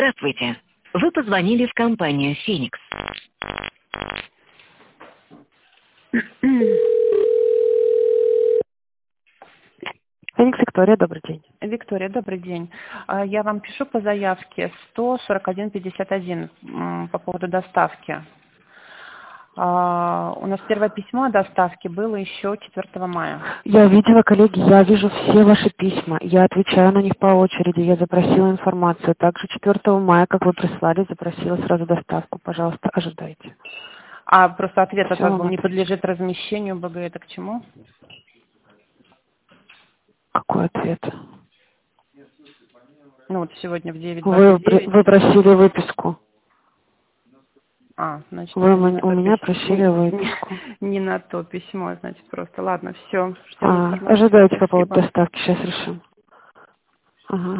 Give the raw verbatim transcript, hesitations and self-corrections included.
Здравствуйте. Вы позвонили в компанию «Феникс». Феникс, Виктория, добрый день. Виктория, добрый день. А, Я вам пишу по заявке сто сорок один пятьдесят один м, по поводу доставки. А, У нас первое письмо о доставке было еще четвёртого мая. Я видела, коллеги, я вижу все ваши письма. Я отвечаю на них по очереди. Я запросила информацию. Также четвёртого мая, как вы прислали, запросила сразу доставку. Пожалуйста, ожидайте. А просто ответ от Все вас вам был, не отвечу. подлежит размещению БГ. Это к чему? Какой ответ? Ну вот сегодня в девять Вы, двадцать при- девять. вы просили выписку. А, значит, Вы это м- не на у то меня письмо. просили Не, выписку. не на то письмо, значит, просто. Ладно, все. Ждем А, информацию. ожидайте по поводу Спасибо. доставки. Сейчас решим. Ага.